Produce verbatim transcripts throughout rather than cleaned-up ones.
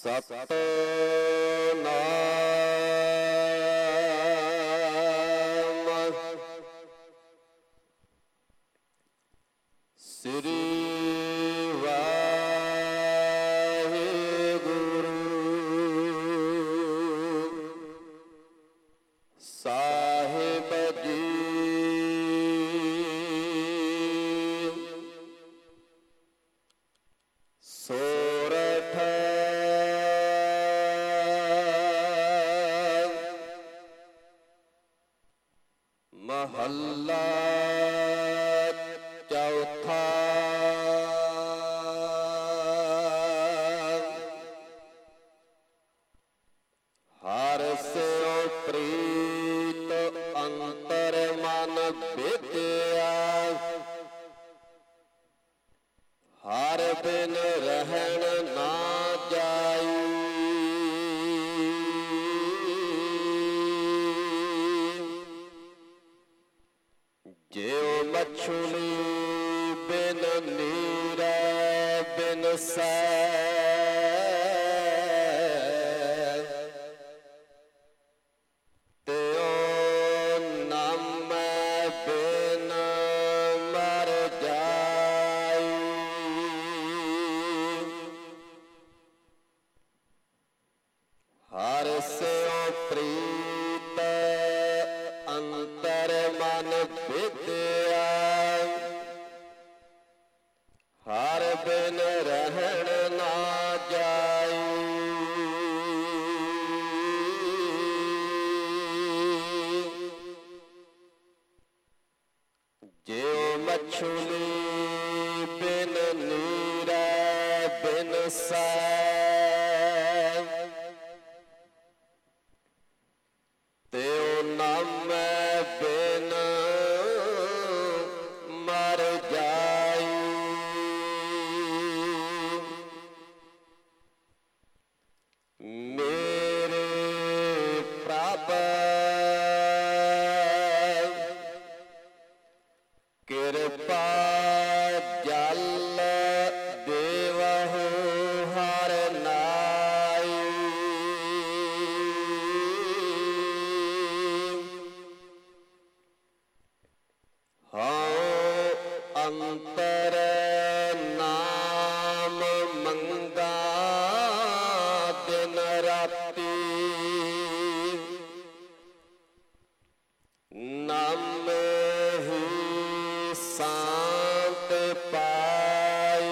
सतनाम श्री वाहिगुरु साहिब जी। सोरठ महल्ला चौथा। हर से प्रीत अंतर मन विद्या, हर बिन रहन ना जाई। ज्यों मछली बिन नीरा बिन सै, त्यों नाम बिन मर जाई। हर से प्रीत अंतर मन विद्या, हर बिन रहन ना जाई। ज्यों मछली बिन नीरा बिन सै, त्यों नाम बिन मर जाई। मेरे प्रभ कृपा जल देवहु हर नाई। हाँ अंतर नाम मंगा दिन राती, नाम ही शांत पाई।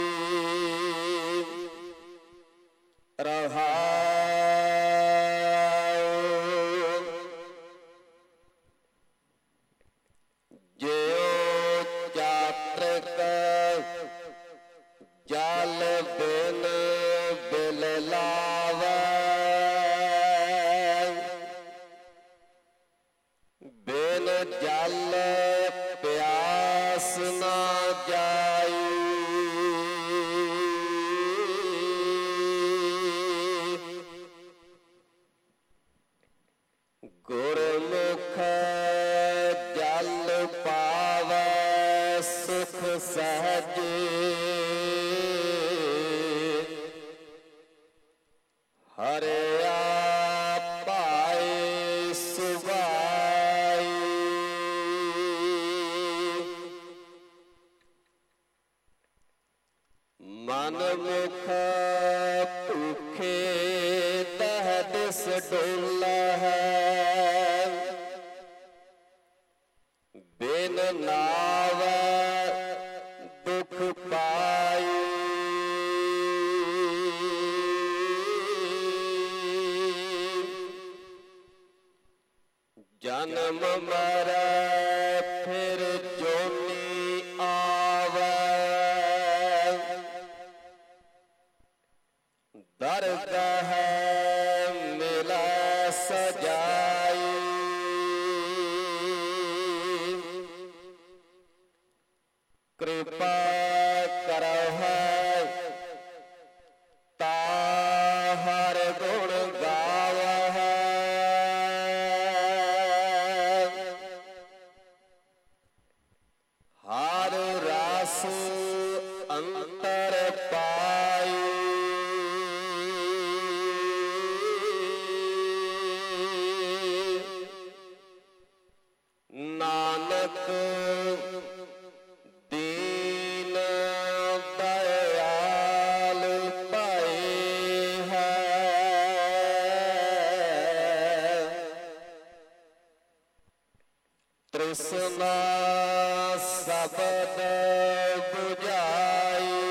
रहाओ ज्यों चातृक जल बिन बिल लावै, बिन जल प्यास ना जाई। गुरमुख जल पावै सुख सहजे, हरिया पाए सुभाई। मन मुख भूखे दह दिस डोला है, बिन नावै दुख पाई। जन्म मरै फिर जोनी आवै, दरगाह मिला सजाई। कृपा करो है ताहर गुण गावा है, हर रास अंतर पाई। ਤ੍ਰਿਸ਼ਨਾ ਸਬਦ ਬੁਝਾਈ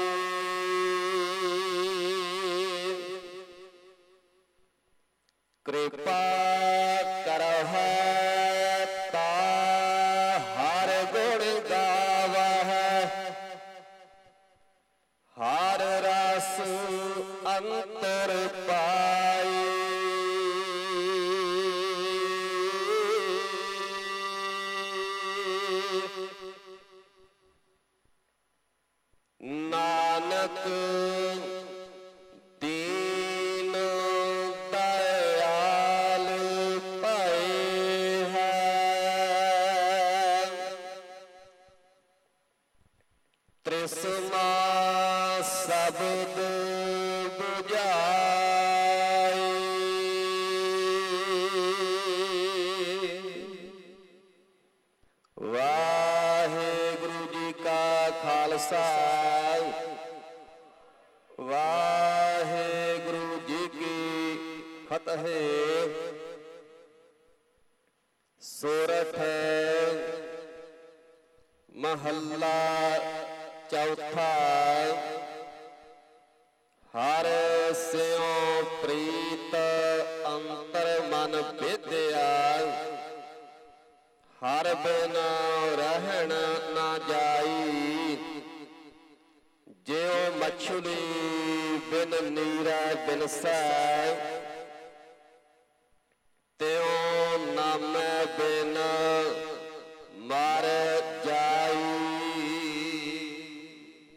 ਕਿਰਪਾ ਕਰਹੁ ਤਾ ਹਰ ਗੁਣ ਗਾਵਹਿ ਹਰ ਰਸ ਅੰਤਰ ਪਾਈ ਨਾਨਕ ਦੀਨ ਦਇਆਲ ਭਏ ਹੈ ਤ੍ਰਿਸ਼ਨਾ ਸ਼ਬਦ ਬੁਝਾਈ ਵਾਹਿਗੁਰੂ ਜੀ ਕਾ ਖਾਲਸਾ ਵਾਹਿਗੁਰੂ ਜੀ ਕੀ ਫਤਿਹ। ਸੋਰਠ ਮਹੱਲਾ ਚੌਥਾ। ਹਰ ਸਿਉ ਪ੍ਰੀਤ ਅੰਤਰ ਮਨ ਵਿਦਿਆ ਹਰ ਬਿਨ ਰਹਿਣ ਨਾ ਜਾਈ ਜਿਉ ਮਛਲੀ ਬਿਨ ਨੀਰਾ ਬਿਨਸੈ ਤਿਉ ਨਾਮੈ ਬਿਨ ਮਾਰੇ